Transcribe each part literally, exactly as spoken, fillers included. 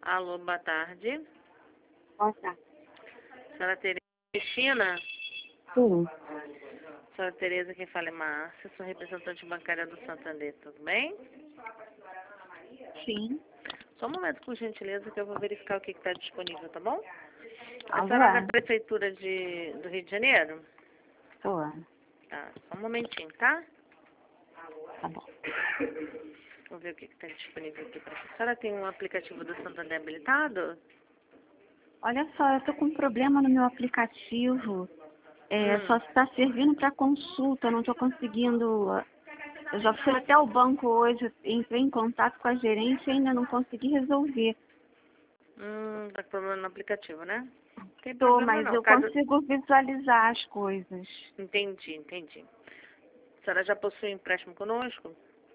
Alô, boa tarde. Boa tarde. Senhora Tereza Cristina? Sim. Senhora Tereza, quem fala é Márcia, sou representante bancária do Santander, tudo bem? Sim. Só um momento, por gentileza, que eu vou verificar o que está disponível, tá bom? A Alô? senhora é da Prefeitura de, do Rio de Janeiro? Tô. Tá, só um momentinho, tá? Tá bom. Vamos ver o que está disponível aqui para a senhora. Tem um aplicativo do Santander habilitado? Olha só, eu tô com um problema no meu aplicativo. É, Hum. só está servindo para consulta, eu não tô conseguindo. Eu já fui até o banco hoje, entrei em contato com a gerência e ainda não consegui resolver. Hum, tá com problema no aplicativo, né? Não tem Tô, problema mas não. eu Caso... consigo visualizar as coisas. Entendi, entendi. A senhora já possui empréstimo conosco?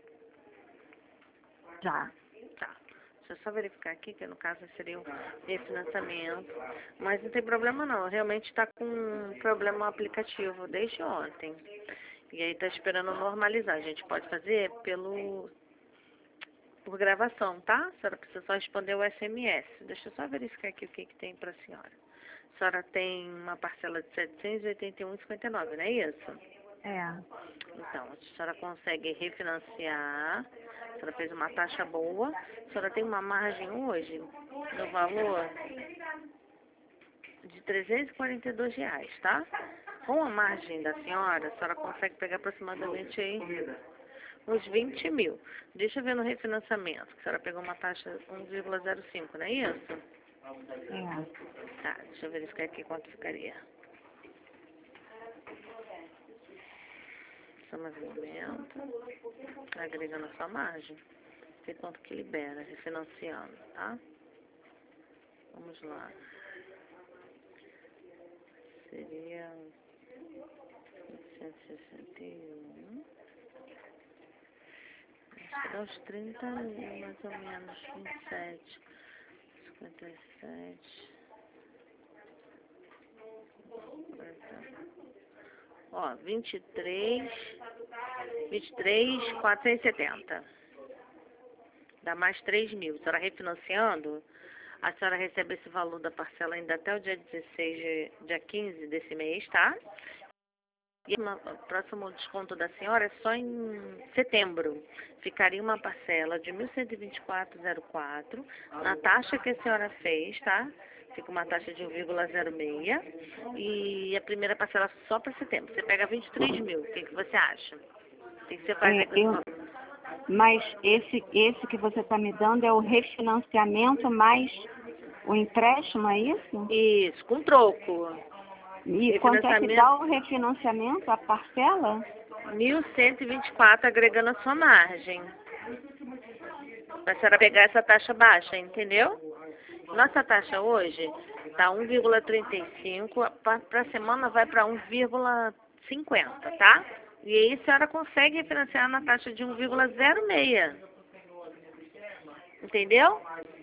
Já. Tá. Deixa eu só verificar aqui, que no caso seria um refinanciamento. Mas não tem problema não. Realmente está com um problema no aplicativo desde ontem. E aí está esperando normalizar. A gente pode fazer pelo por gravação, tá? A senhora precisa só responder o S M S. Deixa eu só verificar aqui o que, que tem para a senhora. A senhora tem uma parcela de setecentos e oitenta e um reais e cinquenta e nove centavos, não é isso? É. Então, a senhora consegue refinanciar, a senhora fez uma taxa boa, a senhora tem uma margem hoje no valor de trezentos e quarenta e dois reais, tá? Com a margem da senhora, a senhora consegue pegar aproximadamente aí uns vinte mil. Deixa eu ver no refinanciamento, que a senhora pegou uma taxa um vírgula zero cinco, não é isso? É. Tá, deixa eu verificar aqui quanto ficaria. Só mais um momento. Agregando a sua margem. Ver quanto que libera, refinanciando, tá? Vamos lá. Seria oitocentos e sessenta e um. Acho que dá uns trinta mil, mais ou menos. vinte e sete. cinquenta e sete. quarenta. Ó, vinte e três. vinte e três, quatrocentos e setenta. Dá mais três mil. A senhora refinanciando, a senhora recebe esse valor da parcela ainda até o dia dezesseis, dia quinze desse mês, tá? E o próximo desconto da senhora é só em setembro. Ficaria uma parcela de mil cento e vinte e quatro reais e quatro centavos na taxa que a senhora fez, tá? Fica uma taxa de um vírgula zero seis e a primeira parcela só para setembro. Você pega vinte e três mil. O que, que você acha? O que, que você faz É, aí com esse eu, valor? mas esse, esse que você está me dando é o refinanciamento mais o empréstimo, é isso? Isso, com troco. E quanto é que Refinanciamento, dá o refinanciamento, a parcela? mil cento e vinte e quatro agregando a sua margem. Para a senhora pegar essa taxa baixa, entendeu? Nossa taxa hoje está um vírgula trinta e cinco, para a semana vai para um vírgula cinquenta, tá? E aí a senhora consegue refinanciar na taxa de um vírgula zero seis. Entendeu?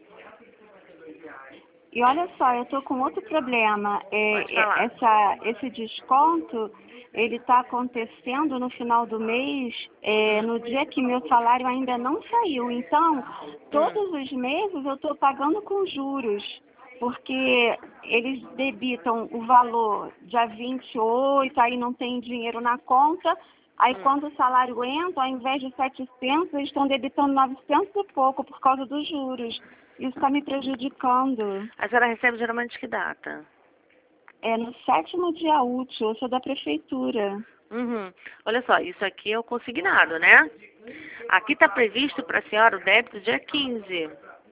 E olha só, eu estou com outro problema. É, Pode é, falar. essa, esse desconto, ele está acontecendo no final do mês, é, Hum, no dia que meu salário ainda não saiu. Então, hum. todos os meses eu estou pagando com juros, porque eles debitam o valor dia vinte e oito, aí não tem dinheiro na conta. Aí Hum. quando o salário entra, ao invés de setecentos, eles estão debitando novecentos e pouco por causa dos juros. Isso está me prejudicando. A senhora recebe geralmente que data? É no sétimo dia útil, eu sou da prefeitura. Uhum. Olha só, isso aqui é o consignado, né? Aqui está previsto para a senhora o débito dia quinze.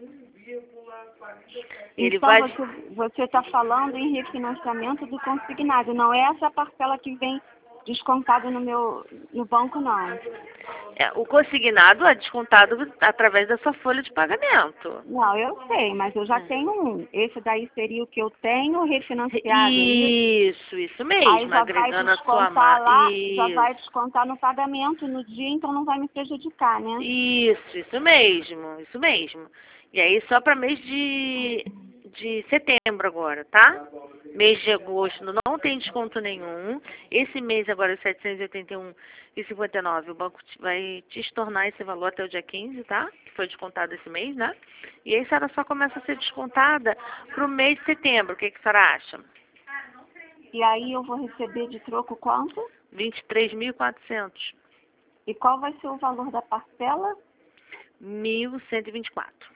Ele Então vai... você você está falando em refinanciamento do consignado, não é essa parcela que vem descontada no meu no banco, não. É, o consignado é descontado através da sua folha de pagamento. Não, eu sei, mas eu já Hum. tenho um. Esse daí seria o que eu tenho refinanciado, é isso? Isso, isso Aí mesmo, já vai agregando a sua descontar marca. lá, já vai Isso, descontar no pagamento no dia, então não vai me prejudicar, né? isso, isso mesmo, isso mesmo. E aí só para mês de, de setembro agora, tá? Mês de agosto não tem desconto nenhum. Esse mês agora, setecentos e oitenta e um reais e cinquenta e nove centavos, o banco te- vai te estornar esse valor até o dia quinze, tá? Que foi descontado esse mês, né? E aí a senhora só começa a ser descontada pro mês de setembro. O que, que a senhora acha? E aí eu vou receber de troco quanto? vinte e três mil e quatrocentos. E qual vai ser o valor da parcela? mil cento e vinte e quatro.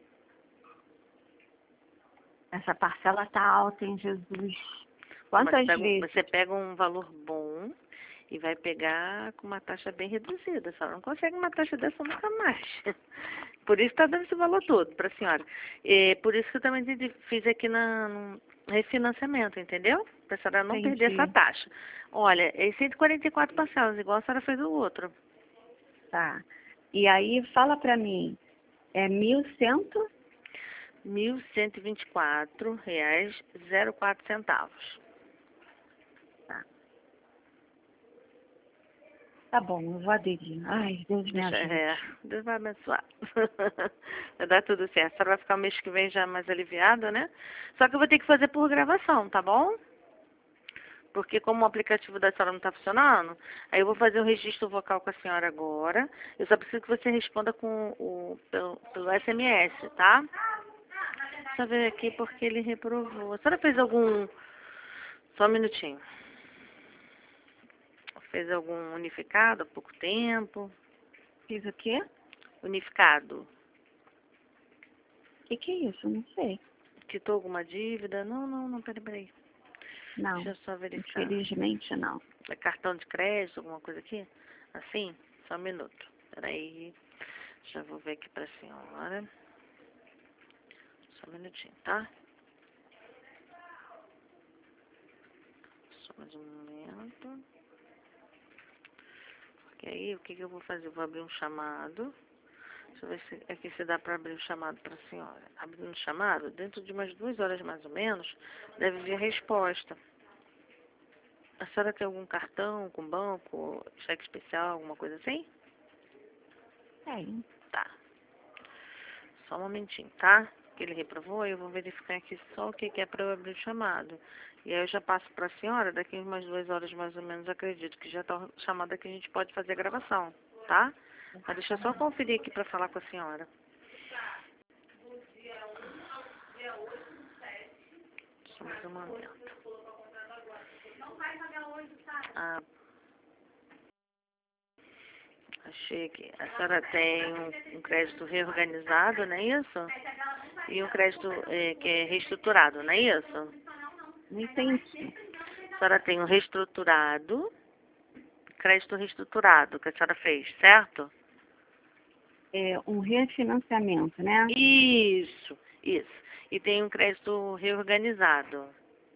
Essa parcela tá alta, hein, Jesus? Mas Quantas pega um- vezes? você pega um valor bom e vai pegar com uma taxa bem reduzida. A senhora não consegue uma taxa dessa nunca mais. Por isso está dando esse valor todo para a senhora. E por isso que eu também entendi- fiz aqui na, no refinanciamento, entendeu? Para a senhora não perder Entendi. essa taxa. Olha, é cento e quarenta e quatro parcelas, igual a senhora fez o outro. Tá. E aí, fala pra mim, é mil cento? mil cento e vinte e quatro reais e zero quatro centavos. Tá. Tá bom, eu vou aderir. Ai, Deus me Deixa, ajude. é, Deus vai abençoar. Vai dar tudo certo. A senhora vai ficar o mês que vem já mais aliviada, né? Só que eu vou ter que fazer por gravação, tá bom? Porque como o aplicativo da senhora não está funcionando, aí eu vou fazer o registro vocal com a senhora agora. Eu só preciso que você responda com o, pelo, pelo S M S, tá? Deixa eu ver aqui porque ele reprovou. A senhora fez algum... Só um minutinho. Fez algum unificado há pouco tempo? Fiz o quê? Unificado. O que que é isso? Não sei. Quitou alguma dívida? Não, não, não, peraí, peraí. Não, Deixa eu só verificar. infelizmente não. É cartão de crédito, alguma coisa aqui? Assim? Só um minuto. Peraí. Já vou ver aqui pra senhora. Só um minutinho, tá? Só mais um momento. Porque aí, o que que eu vou fazer? Eu vou abrir um chamado. Deixa eu ver se aqui se dá pra abrir um chamado pra senhora. Abrindo um chamado, dentro de umas duas horas mais ou menos, deve vir a resposta. A senhora tem algum cartão com banco, cheque especial, alguma coisa assim? Tem. Tá. Só um momentinho, tá? Que ele reprovou, eu vou verificar aqui só o que que é para eu abrir o chamado. E aí eu já passo para a senhora, daqui umas duas horas mais ou menos, acredito que já tá chamada que a gente pode fazer a gravação, tá? Mas deixa eu só conferir aqui para falar com a senhora. Só mais um momento. Ah, achei aqui. A senhora tem um, um crédito reorganizado, não é isso? E um crédito eh, que é reestruturado, não é isso? Não entendi. A senhora tem um reestruturado, crédito reestruturado que a senhora fez, certo? É um refinanciamento, né? Isso, isso. E tem um crédito reorganizado.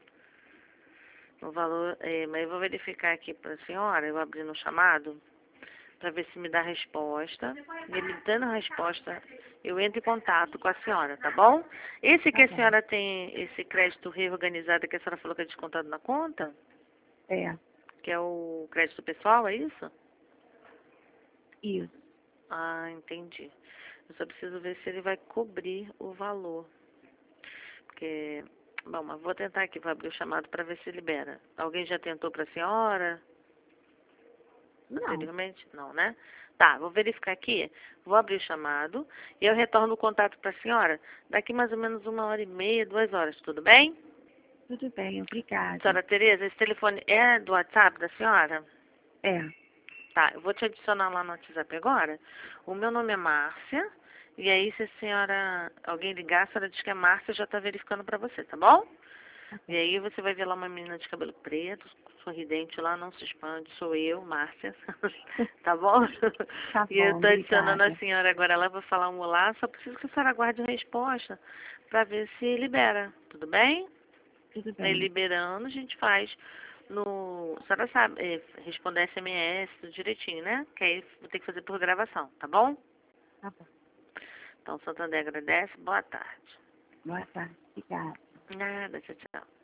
O valor, eh, mas eu vou verificar aqui para a senhora, eu vou abrir no chamado, para ver se me dá a resposta. E me dando a resposta, eu entro em contato com a senhora, tá bom? Esse que Tá a bom. senhora tem, esse crédito reorganizado que a senhora falou que é descontado na conta, É, que é o crédito pessoal, é isso? isso. Ah, entendi. Eu só preciso ver se ele vai cobrir o valor. Porque, bom, mas vou tentar aqui, vou abrir o chamado para ver se libera. Alguém já tentou para a senhora? Não, Anteriormente? Não, né? Tá, vou verificar aqui, vou abrir o chamado e eu retorno o contato para a senhora daqui mais ou menos uma hora e meia, duas horas, tudo bem? tudo bem, obrigada. Senhora Tereza, esse telefone é do WhatsApp da senhora? É, Tá, eu vou te adicionar lá no WhatsApp agora. O meu nome é Márcia. E aí, se a senhora, alguém ligar, a senhora diz que é Márcia, já tá verificando pra você, tá bom? E aí você vai ver lá uma menina de cabelo preto, sorridente lá, não se expande, sou eu, Márcia. Tá bom? tá E eu bom, tô adicionando a obrigada. senhora agora lá, vou falar um olá, só preciso que a senhora aguarde a resposta pra ver se libera, tudo bem? Tudo Aí bem. liberando, a gente faz no... A senhora sabe, é, responder S M S, tudo direitinho, né? Que aí vou ter que fazer por gravação, tá bom? Tá bom. Então, Santander agradece, boa tarde. Boa tarde, obrigada. Nada, tchau, tchau.